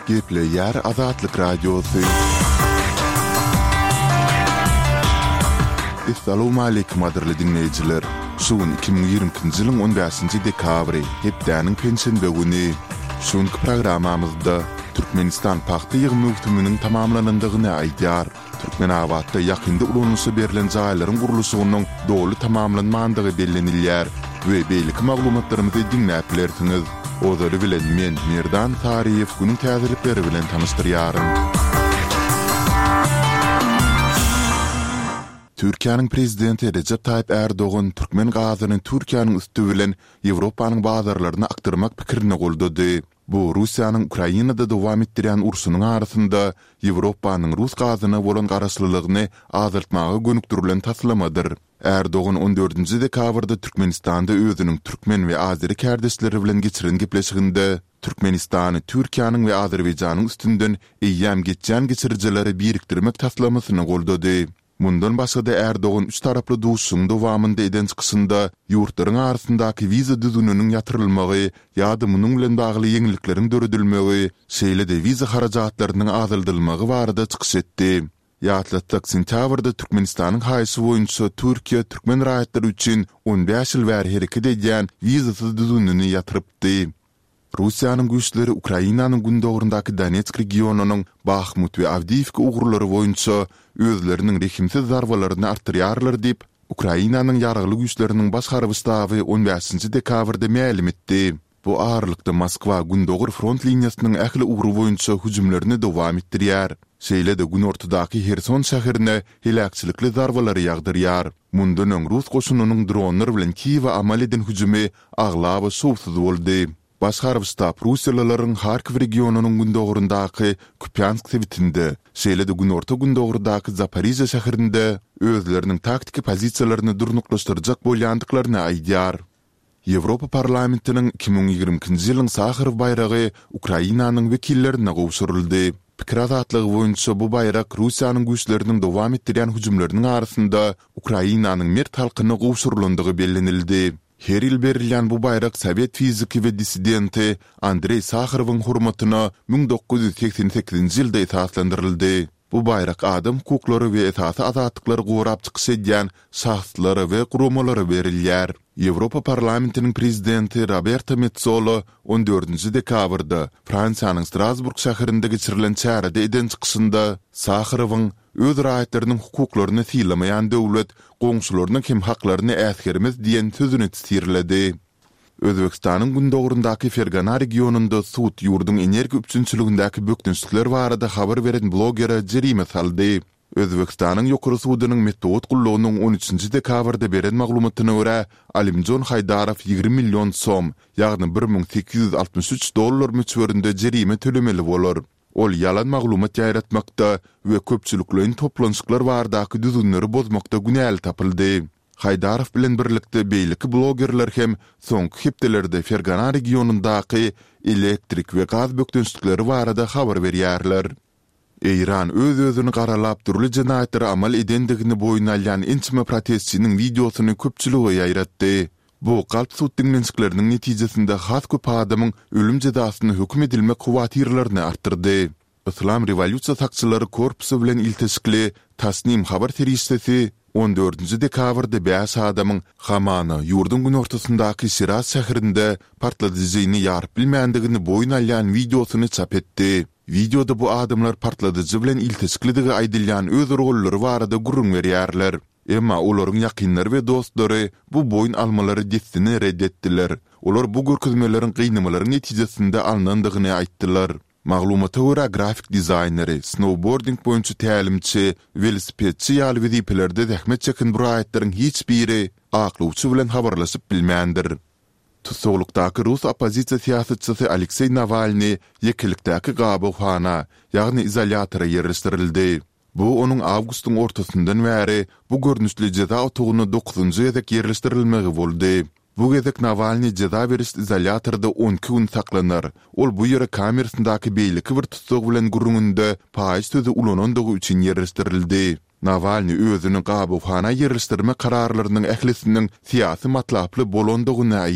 Geple yer Azatlyk Radiosu. Assalamu alaykum adirli dinleyijiler. Şuun 2020-nji ýylyň 15-nji dekabry, hepdäniň pensiýa güni. Şuňky programamyzda Türkmenistan paxta ýygymy öwtüminiň tamamlanandygyny aýdýar. Türkmenawatda ýakynda ulanysy berilen jaýlaryň gurulşynyň doly tamamlanmandygy bellenilýär we beýlik maglumatlarymyzy dinläp bilersiňiz. Ozary bilen men Merdan Tariýew günüň täzelikleri bilen tanıştyrýarym. Türkiýanyň prezidenti Recep Tayyip Erdoğan Türkmen gazyny Türkiýanyň üstü bilen Ýewropanyň bazarlaryna aktyrmak pikirini goldady. Bu Russiýanyň Ukrainada dowam etdirýän urşunyň arasynda Ýewropanyň Rus gazyna bolan garaşlylygyny azaltmagy gönükdirilen taslamadyr. Erdoğan 14-nji dekabrda Türkmenistanda özüniň türkmen we azeri kärdeşleri bilen geçiren gepleşiginde Türkmenistany Türkiýanyň we Azerbaýjanyň üstünden eýýäm geçen geçirjileri birikdirmek taslamasyny goldady. Mundan başga Erdoğan üç taraply duşuň dowamynda eden çykysynda ýurtlaryň arasyndaky wiza düzüniniň ýatyrylmagy ýa-da munyň bilen bagly ýeňilikleriň döredilmegi, şeýle-de wiza harajatlarynyň azaldylmagy barada çykyş etdi. Ýatlatdak sentýabrda Türkmenistanyň haýsy boýunça Türkiýe türkmen raýatlary üçin 15 ýyl bäri hereket edýän wizasyz düzünini ýatyrypdy. Russiýanyň güýçleri Ukrainanyň gündogurundaky Donetsk regionunyň Bakhmut we Avdiivka ugrulary boýunça özleriniň rehimsiz zarbalaryny artyrýarlar diýip Ukrainanyň ýaragly güýçleriniň baş harby 15-nji dekabrda ma'lum etdi. Bu aralykda Moskwa gündogur front liniýasynyň ähli ugru boýunça hüjümlerini dowam etdirýär. Şeýle-de gün ortadaky Herson şäherine helakçylykly zarbalary ýagdyrýar. Mundan öň Rus goşunynyň dronlar bilen Kiýewe amal eden hüjümi aglaba şowsuz boldy. Baş harby Russiýalylaryň Harkiv regionunyň gündogurundaky Kupyansk sebitinde, şeýle-de gün orta gündogurundaky Zaporizhia şäherinde özleriniň taktiki pozisiýalaryny durnuklaşdyrjak bolýandyklaryny aýdýar. Ýewropa parlamentiniň 2020-nji ýylyň Saharow baýragy Ukrainanyň wekillerine gowşuruldy. Pikir azatlygy boýunça bu baýrak Russiýanyň güýçleriniň dowam etdirýän hüjümleriniň arasynda Ukrainanyň mert halkyna gowşurulandygy bellenildi. Her ýyl berilýän bu baýrak Sowet fiziki we dissidenti Andrey Sakharowyň hurmatyna 1988-nji ýylda esaslandyryldy. Bu baýrak adam hukuklary we esasy azatlyklary gorap çykyş edýän şahslary we gurumalary berilýär. Ýewropa parlamentiniň prezidenti Roberto Metsola 14-nji dekabrda Fransiýanyň Strasburg şäherinde geçirilen çärede eden çykysynda Sakharowyň öz raýatlarynyň hukuklaryny tiýlemaýan döwlet goňşularynyň hem haklaryny äsgermez diýen sözüni tisirledi. Özbekistanyň gündogurundaky Fergana regionunda sud ýurdun energi üçinçiligindäki bökdünçlikler barada habar beren blogera jerime saldy. Özbekistanyň ýokary sudynyň metod gullugynyň 13-nji dekabrda beren maglumatyna görä Alimjon Haydarow 20 million som, ýagny $1863 möçberinde jerime tölemeli bolar. Ol yalan maglumat ýaýratmakda we köpçüliklerin toplanşyklar bardaky düzünleri bozmakda günäli tapyldy. Haydarow bilen birlikde beýleki blogerler hem soňky hepdelerde Fergana regionundaky elektrik we gaz bökdünçlikleri barada habar berýärler. Iran öz-özüni garalap türli jenaýatlary amal edendigini boýuna alýan inçme protestçiniň videosyny köpçüligi ýaýratdy. Bu galp sud dinlenişikleriniň netijesinde has köp adamyň ölüm jazasyny hökm edilmek huwatirlerini artyrdy. Islam Revolýusiýa sakçylary korpusy bilen ilteşikli Tasnim habar terişdesi 14-nji dekabrda 5 adamyň Hamana ýurdun gün ortasyndaky Şiraz şäherinde partladyjyny ýaryp bilmändigini boýuna alýan videosyny çap etdi. Videoda bu adamlar partladyjy bilen ilteşiklidigi aýdylýan öz rollary barada gurrun berýärler. Emma olaryň ýakynlary we dostlary bu boýun almalary destini reddetdiler. Olar bu görkezmeleriň gynamalaryň netijesinde alnandygyny aýtdylar. Maglumata görä grafik dizayneri, snowboarding boýunça tälimçi, velosipedçi ýaly wezipelerde zähmet çeken buraýatlaryň hiç biri aklawçy bilen habarlaşyp bilmändir. Tutuklukdaky Rus opozisiýa siýasatçysy Aleksey Navalny ýekilikdäki gabakhana, ýagny izolýatora ýerleşdirildi. Bu onuň awgustyň ortasyndan bäri bu görnüşli jaza otugyny 9-njy ýerdek ýerleşdirilmegi boldy. Bu gezek Navalny jaza beriş izolýatorda 12 gün saklanar. Ol bu ýere kamerasyndaky beýleki bir tutsak bilen gurrunynda paýyz sözü ulanandygy üçin ýerleşdirildi. Navalny özüni gabakhana ýerleşdirme kararlarynyň ählisiniň siýasy matlaply bolandygyny